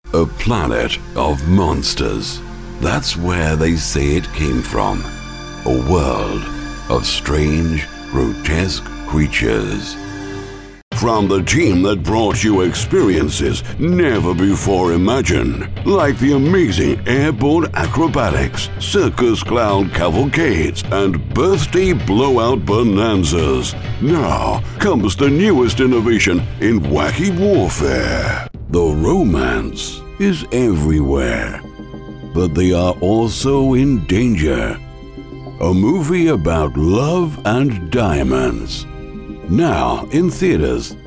A planet of monsters. That's where they say it came from. A world of strange, grotesque creatures. From the team that brought you experiences never before imagined, like the amazing airborne acrobatics, circus clown cavalcades, and birthday blowout bonanzas. Now comes the newest innovation in wacky warfare. The romance is everywhere, but they are also in danger. A movie about love and diamonds. Now in theaters.